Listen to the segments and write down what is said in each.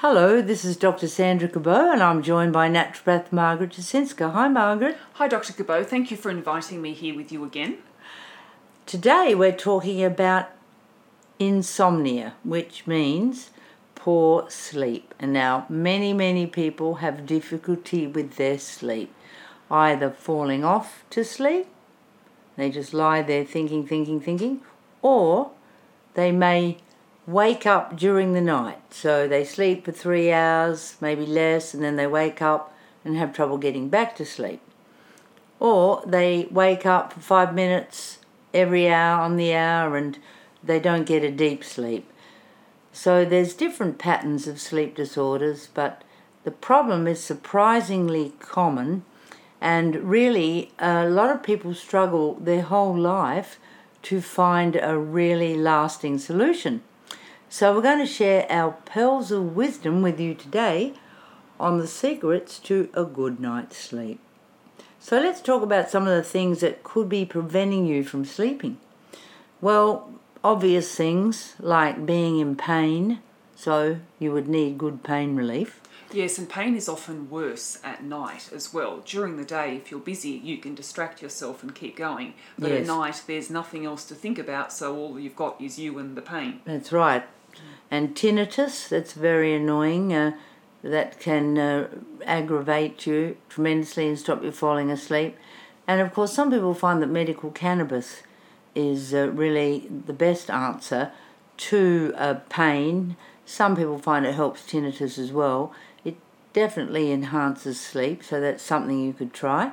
Hello, this is Dr. Sandra Cabot and I'm joined by naturopath Margaret Jasinska. Hi Margaret. Hi Dr. Cabot, thank you for inviting me here with you again. Today we're talking about insomnia, which means poor sleep. And now many people have difficulty with their sleep, either falling off to sleep, they just lie there thinking, or they may wake up during the night. So they sleep for 3 hours, maybe less, and then they wake up and have trouble getting back to sleep. Or they wake up for 5 minutes every hour on the hour and they don't get a deep sleep. So there's different patterns of sleep disorders, but the problem is surprisingly common, and really a lot of people struggle their whole life to find a really lasting solution. So we're going to share our pearls of wisdom with you today on the secrets to a good night's sleep. So let's talk about some of the things that could be preventing you from sleeping. Well, obvious things like being in pain, so you would need good pain relief. Yes, and pain is often worse at night as well. During the day, if you're busy, you can distract yourself and keep going. But Yes. At night, there's nothing else to think about, so all you've got is you and the pain. That's right. And tinnitus, that's very annoying. That can aggravate you tremendously and stop you falling asleep. And of course, some people find that medical cannabis is really the best answer to pain. Some people find it helps tinnitus as well. It definitely enhances sleep, so that's something you could try.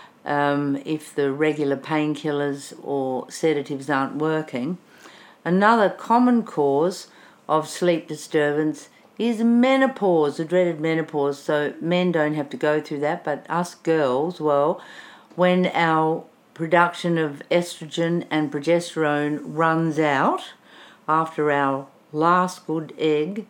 If the regular painkillers or sedatives aren't working. Another common cause of sleep disturbance is menopause, the dreaded menopause. So men don't have to go through that, but us girls, well, when our production of estrogen and progesterone runs out after our last good egg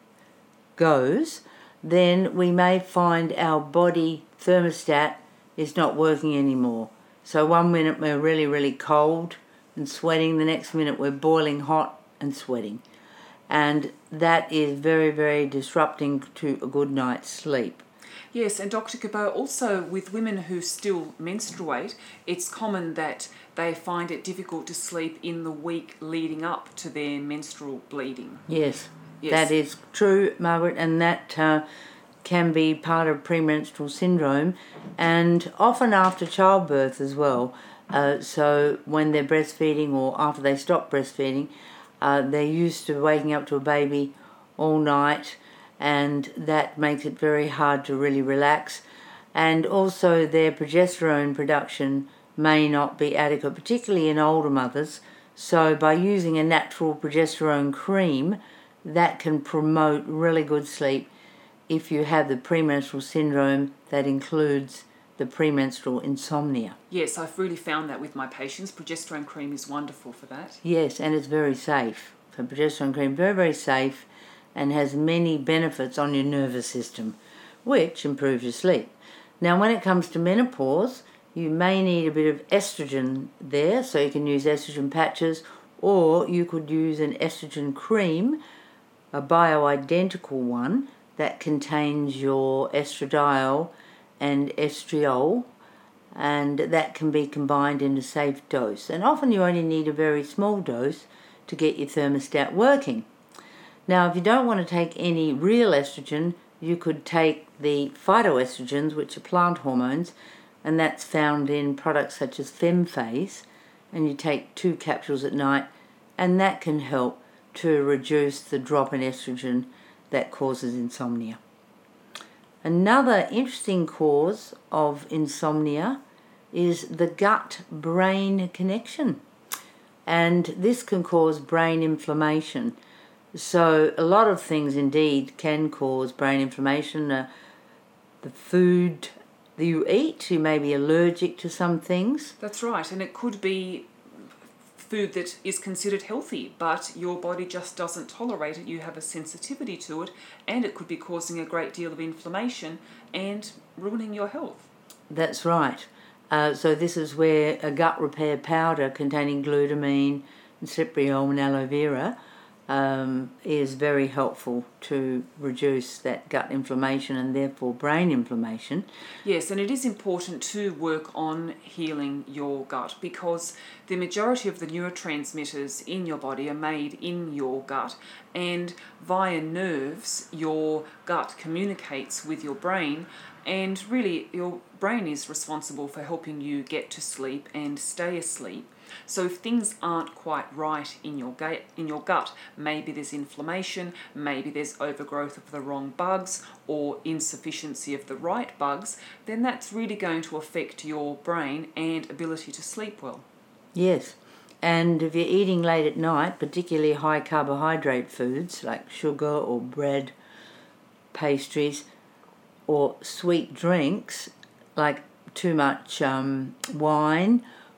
goes, then we may find our body thermostat is not working anymore. So 1 minute we're really cold and sweating, the next minute we're boiling hot and sweating. And that is very disrupting to a good night's sleep. Yes, and Dr. Cabot, also with women who still menstruate, it's common that they find it difficult to sleep in the week leading up to their menstrual bleeding. Yes. That is true, Margaret, and that can be part of premenstrual syndrome, and often after childbirth as well. So when they're breastfeeding or after they stop breastfeeding, they're used to waking up to a baby all night, and that makes it very hard to really relax. And also their progesterone production may not be adequate, particularly in older mothers. So by using a natural progesterone cream, that can promote really good sleep if you have the premenstrual syndrome that includes the premenstrual insomnia. Yes, I've really found that with my patients. Progesterone cream is wonderful for that. Yes, and it's very safe. So progesterone cream, very safe, and has many benefits on your nervous system, which improves your sleep. Now, when it comes to menopause, you may need a bit of estrogen there, so you can use estrogen patches, or you could use an estrogen cream, a bioidentical one, that contains your estradiol and estriol, and that can be combined in a safe dose. And often you only need a very small dose to get your thermostat working. Now, if you don't want to take any real estrogen, you could take the phytoestrogens, which are plant hormones, and that's found in products such as Femphase, and you take 2 capsules at night, and that can help to reduce the drop in estrogen that causes insomnia. Another interesting cause of insomnia is the gut-brain connection, and this can cause brain inflammation. So a lot of things indeed can cause brain inflammation. The food that you eat, you may be allergic to some things. That's right, and it could be food that is considered healthy, but your body just doesn't tolerate it. You have a sensitivity to it, and it could be causing a great deal of inflammation and ruining your health. That's right. So this is where a gut repair powder containing glutamine and cypriol and aloe vera is very helpful to reduce that gut inflammation and therefore brain inflammation. Yes, and it is important to work on healing your gut, because the majority of the neurotransmitters in your body are made in your gut, and via nerves your gut communicates with your brain, and really your brain is responsible for helping you get to sleep and stay asleep. So if things aren't quite right in your gut, maybe there's inflammation, maybe there's overgrowth of the wrong bugs or insufficiency of the right bugs, then that's really going to affect your brain and ability to sleep well. Yes, and if you're eating late at night, particularly high carbohydrate foods like sugar or bread, pastries, or sweet drinks like too much wine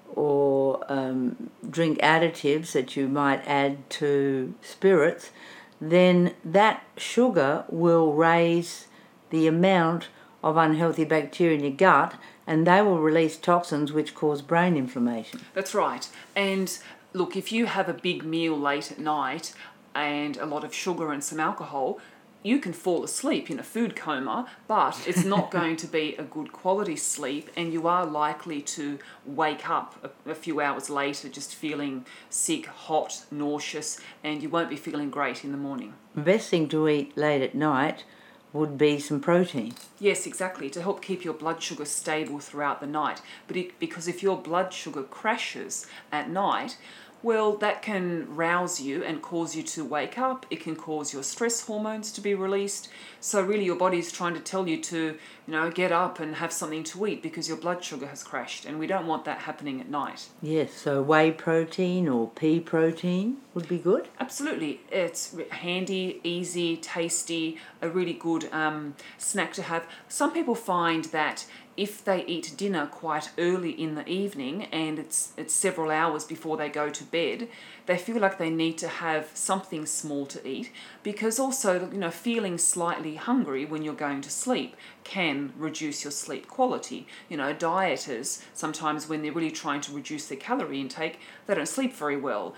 or drink additives that you might add to spirits, then that sugar will raise the amount of unhealthy bacteria in your gut, and they will release toxins which cause brain inflammation. That's right. And look, if you have a big meal late at night and a lot of sugar and some alcohol, you can fall asleep in a food coma, but it's not going to be a good quality sleep, and you are likely to wake up a few hours later just feeling sick, hot, nauseous, and you won't be feeling great in the morning. The best thing to eat late at night would be some protein. Yes, exactly, to help keep your blood sugar stable throughout the night. Because if your blood sugar crashes at night, well, that can rouse you and cause you to wake up. It can cause your stress hormones to be released. So really your body is trying to tell you to, get up and have something to eat because your blood sugar has crashed, and we don't want that happening at night. Yes, so whey protein or pea protein would be good. Absolutely. It's handy, easy, tasty, a really good snack to have. Some people find that if they eat dinner quite early in the evening and it's several hours before they go to bed, they feel like they need to have something small to eat, because also, feeling slightly hungry when you're going to sleep can reduce your sleep quality. Dieters, sometimes when they're really trying to reduce their calorie intake, they don't sleep very well.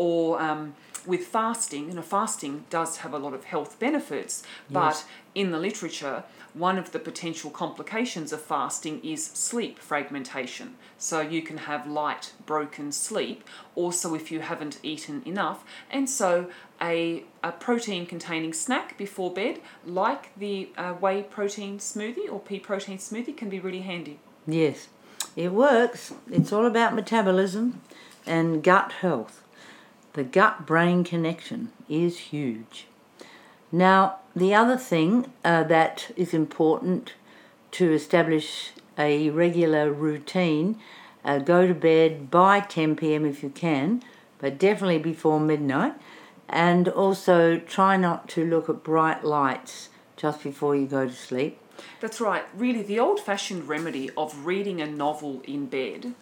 Or with fasting, fasting does have a lot of health benefits, but in the literature, one of the potential complications of fasting is sleep fragmentation. So you can have light, broken sleep, also if you haven't eaten enough. And so a protein-containing snack before bed, like the whey protein smoothie or pea protein smoothie, can be really handy. Yes, it works. It's all about metabolism and gut health. The gut-brain connection is huge. Now, the other thing that is important to establish a regular routine, go to bed by 10 p.m. if you can, but definitely before midnight, and also try not to look at bright lights just before you go to sleep. That's right. Really, the old-fashioned remedy of reading a novel in bed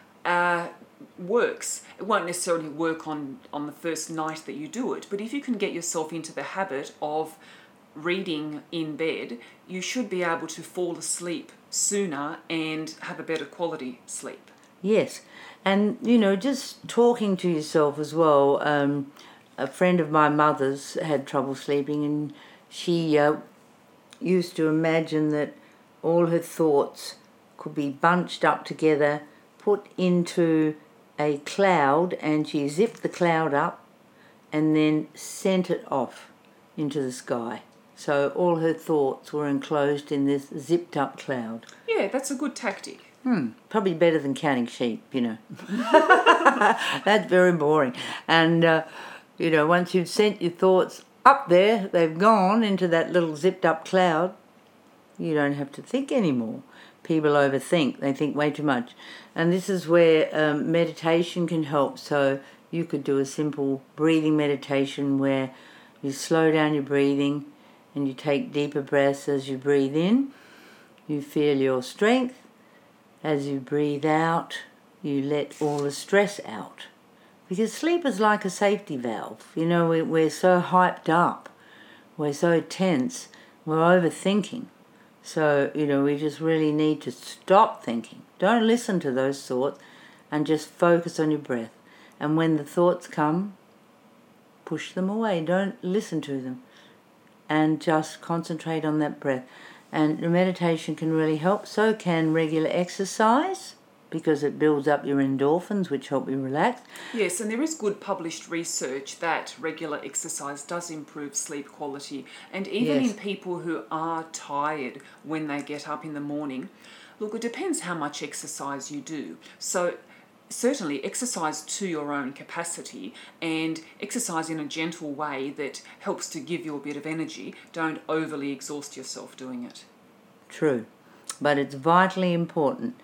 works. It won't necessarily work on the first night that you do it, but if you can get yourself into the habit of reading in bed, you should be able to fall asleep sooner and have a better quality sleep. Yes, and just talking to yourself as well. A friend of my mother's had trouble sleeping, and she used to imagine that all her thoughts could be bunched up together, put into a cloud, and she zipped the cloud up and then sent it off into the sky. So all her thoughts were enclosed in this zipped up cloud. Yeah, that's a good tactic. Probably better than counting sheep, That's very boring. And, once you've sent your thoughts up there, they've gone into that little zipped up cloud. You don't have to think anymore. People overthink. They think way too much. And this is where meditation can help. So you could do a simple breathing meditation where you slow down your breathing and you take deeper breaths as you breathe in. You feel your strength. As you breathe out, you let all the stress out. Because sleep is like a safety valve. We're so hyped up. We're so tense. We're overthinking. So, we just really need to stop thinking. Don't listen to those thoughts and just focus on your breath. And when the thoughts come, push them away. Don't listen to them. And just concentrate on that breath. And meditation can really help. So can regular exercise, because it builds up your endorphins, which help you relax. Yes, and there is good published research that regular exercise does improve sleep quality. And even in people who are tired when they get up in the morning, look, it depends how much exercise you do. So certainly exercise to your own capacity, and exercise in a gentle way that helps to give you a bit of energy. Don't overly exhaust yourself doing it. True, but it's vitally important.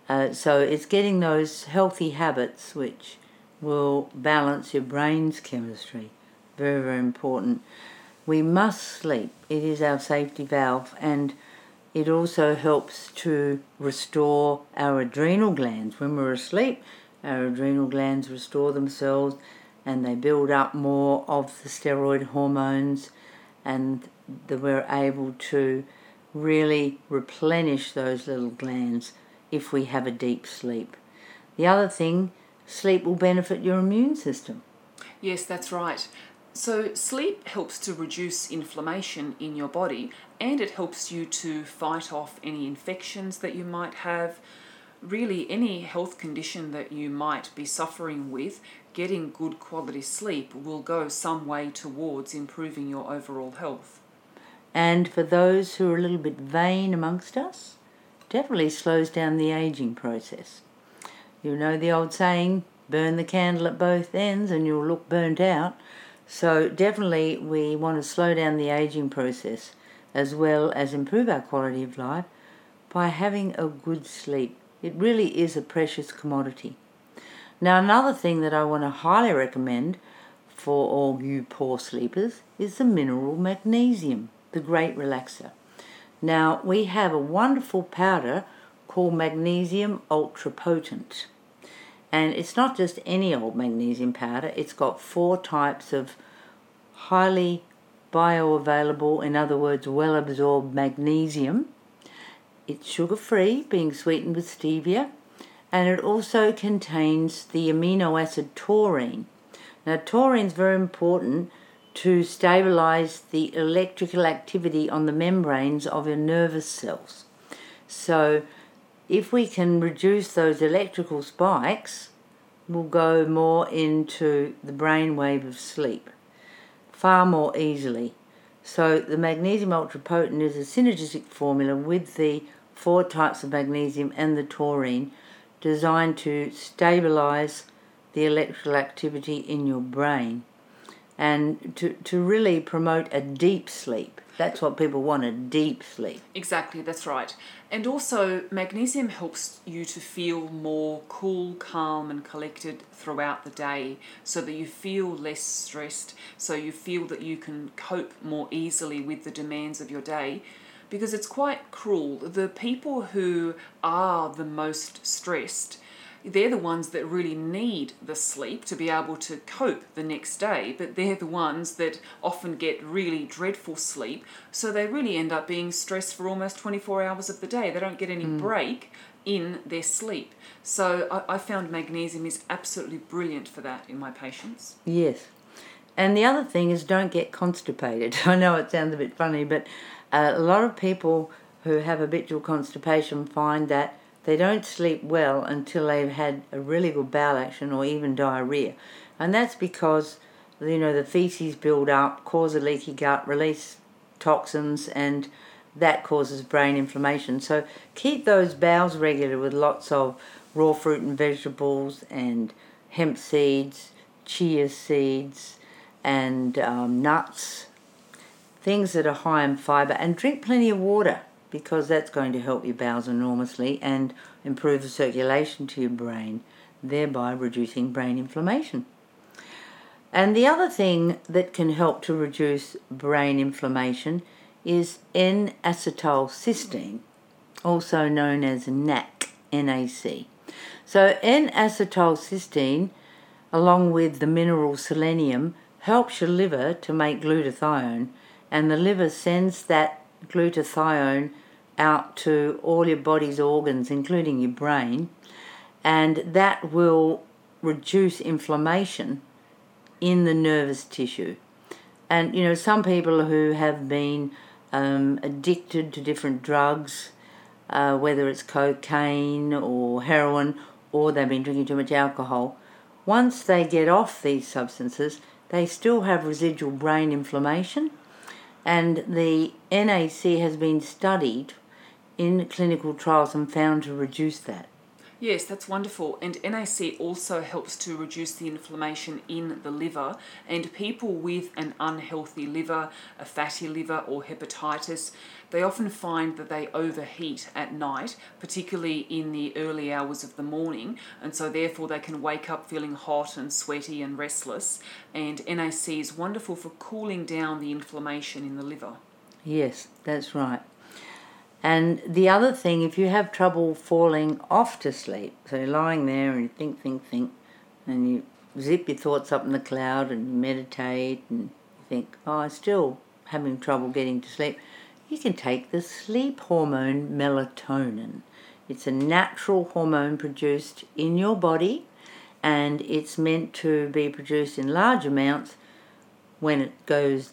So it's getting those healthy habits which will balance your brain's chemistry. Very, very important. We must sleep. It is our safety valve, and it also helps to restore our adrenal glands. When we're asleep, our adrenal glands restore themselves and they build up more of the steroid hormones, and we're able to really replenish those little glands if we have a deep sleep. The other thing, sleep will benefit your immune system. Yes, that's right. So sleep helps to reduce inflammation in your body, and it helps you to fight off any infections that you might have. Really, any health condition that you might be suffering with, getting good quality sleep will go some way towards improving your overall health. And for those who are a little bit vain amongst us, definitely slows down the aging process. You know the old saying, burn the candle at both ends and you'll look burnt out. So definitely we want to slow down the aging process as well as improve our quality of life by having a good sleep. It really is a precious commodity. Now, another thing that I want to highly recommend for all you poor sleepers is the mineral magnesium, the great relaxer. Now, we have a wonderful powder called Magnesium Ultra Potent. And it's not just any old magnesium powder. It's got 4 types of highly bioavailable, in other words, well-absorbed magnesium. It's sugar-free, being sweetened with stevia, and it also contains the amino acid taurine. Now, taurine is very important to stabilize the electrical activity on the membranes of your nervous cells. So, if we can reduce those electrical spikes, we'll go more into the brainwave of sleep far more easily. So the Magnesium Ultra Potent is a synergistic formula with the 4 types of magnesium and the taurine, designed to stabilize the electrical activity in your brain and to really promote a deep sleep. That's what people want, a deep sleep. Exactly, that's right. And also, magnesium helps you to feel more cool, calm and collected throughout the day, so that you feel less stressed, so you feel that you can cope more easily with the demands of your day. Because it's quite cruel. The people who are the most stressed, they're the ones that really need the sleep to be able to cope the next day, but they're the ones that often get really dreadful sleep, so they really end up being stressed for almost 24 hours of the day. They don't get any break in their sleep. So I found magnesium is absolutely brilliant for that in my patients. Yes. And the other thing is, don't get constipated. I know it sounds a bit funny, but a lot of people who have habitual constipation find that they don't sleep well until they've had a really good bowel action or even diarrhea. And that's because, the feces build up, cause a leaky gut, release toxins, and that causes brain inflammation. So keep those bowels regular with lots of raw fruit and vegetables and hemp seeds, chia seeds, and nuts, things that are high in fibre, and drink plenty of water, because that's going to help your bowels enormously and improve the circulation to your brain, thereby reducing brain inflammation. And the other thing that can help to reduce brain inflammation is N-acetylcysteine, also known as NAC, NAC. So N-acetylcysteine, along with the mineral selenium, helps your liver to make glutathione, and the liver sends that glutathione out to all your body's organs, including your brain, and that will reduce inflammation in the nervous tissue. And, you know, some people who have been addicted to different drugs, whether it's cocaine or heroin, or they've been drinking too much alcohol, once they get off these substances, they still have residual brain inflammation. And the NAC has been studied in clinical trials and found to reduce that. Yes, that's wonderful. And NAC also helps to reduce the inflammation in the liver. And people with an unhealthy liver, a fatty liver, or hepatitis, they often find that they overheat at night, particularly in the early hours of the morning. And so therefore they can wake up feeling hot and sweaty and restless. And NAC is wonderful for cooling down the inflammation in the liver. Yes, that's right. And the other thing, if you have trouble falling off to sleep, so you're lying there and you think, and you zip your thoughts up in the cloud and you meditate and you think, oh, I'm still having trouble getting to sleep, you can take the sleep hormone melatonin. It's a natural hormone produced in your body, and it's meant to be produced in large amounts when it goes,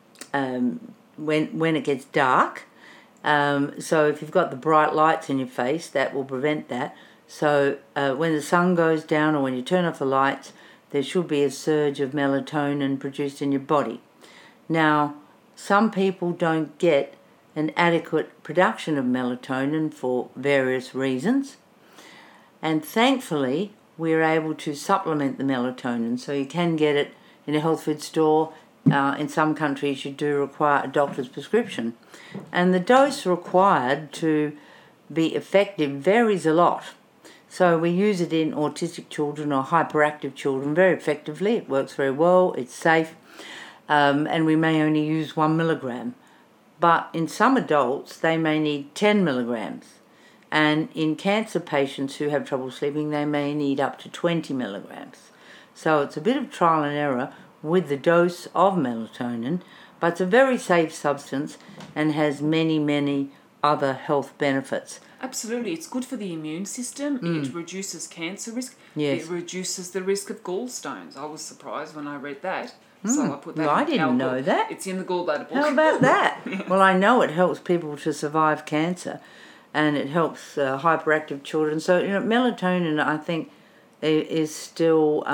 when it gets dark. So if you've got the bright lights in your face, that will prevent that. So when the sun goes down or when you turn off the lights, there should be a surge of melatonin produced in your body. Now, some people don't get an adequate production of melatonin for various reasons. And thankfully, we're able to supplement the melatonin. So you can get it in a health food store. In some countries, you do require a doctor's prescription. And the dose required to be effective varies a lot. So we use it in autistic children or hyperactive children very effectively. It works very well, it's safe, and we may only use 1 milligram. But in some adults, they may need 10 milligrams. And in cancer patients who have trouble sleeping, they may need up to 20 milligrams. So it's a bit of trial and error with the dose of melatonin, but it's a very safe substance and has many, many other health benefits. Absolutely. It's good for the immune system. It reduces cancer risk. Yes. It reduces the risk of gallstones. I was surprised when I read that. So I put that Well, I in didn't know that. It's in the gallbladder book. How about that? Well, I know it helps people to survive cancer, and it helps hyperactive children. So, you know, melatonin, I think, is still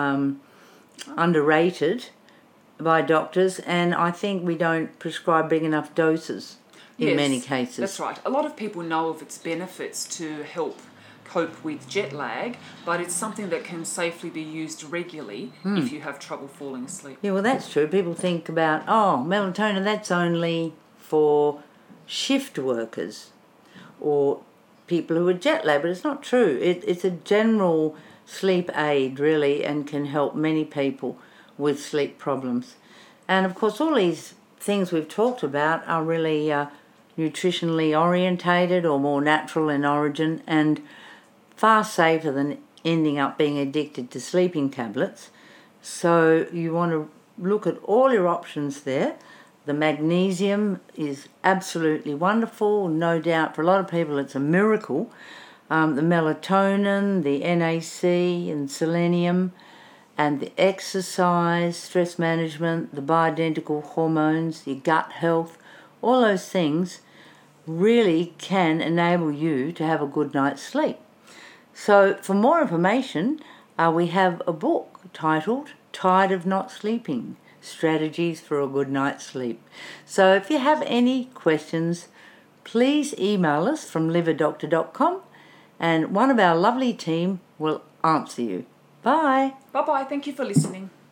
underrated by doctors, and I think we don't prescribe big enough doses in many cases. That's right. A lot of people know of its benefits to help cope with jet lag, but it's something that can safely be used regularly if you have trouble falling asleep. Yeah, well, that's true. People think about, oh, melatonin, that's only for shift workers or people who are jet lagged, but it's not true. It's a general sleep aid, really, and can help many people with sleep problems. And, of course, all these things we've talked about are really nutritionally orientated or more natural in origin and far safer than ending up being addicted to sleeping tablets. So you want to look at all your options there. The magnesium is absolutely wonderful, no doubt. For a lot of people it's a miracle. The melatonin, the NAC and selenium, and the exercise, stress management, the bioidentical hormones, your gut health, all those things really can enable you to have a good night's sleep. So for more information, we have a book titled Tired of Not Sleeping, Strategies for a Good Night's Sleep. So if you have any questions, please email us from liverdoctor.com and one of our lovely team will answer you. Bye. Bye-bye. Thank you for listening.